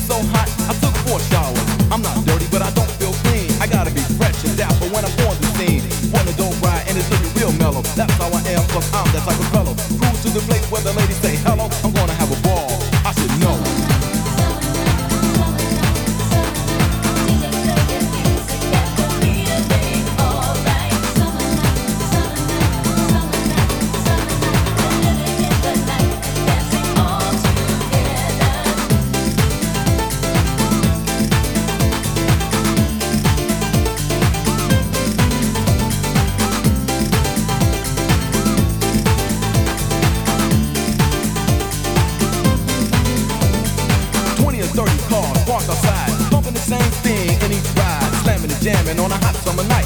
so hot, I took 4 showers. I'm not dirty, but I don't feel clean. I gotta be fresh and dapper when I'm on the scene. Wanna don't ride and it's looking real mellow. That's how I am, cause I'm that type of fellow. Cruise to the place where the ladies say hello. I'm gonna have a ball, I should know. Parked outside, bumping the same thing in each ride, slamming and jamming on a hot summer night.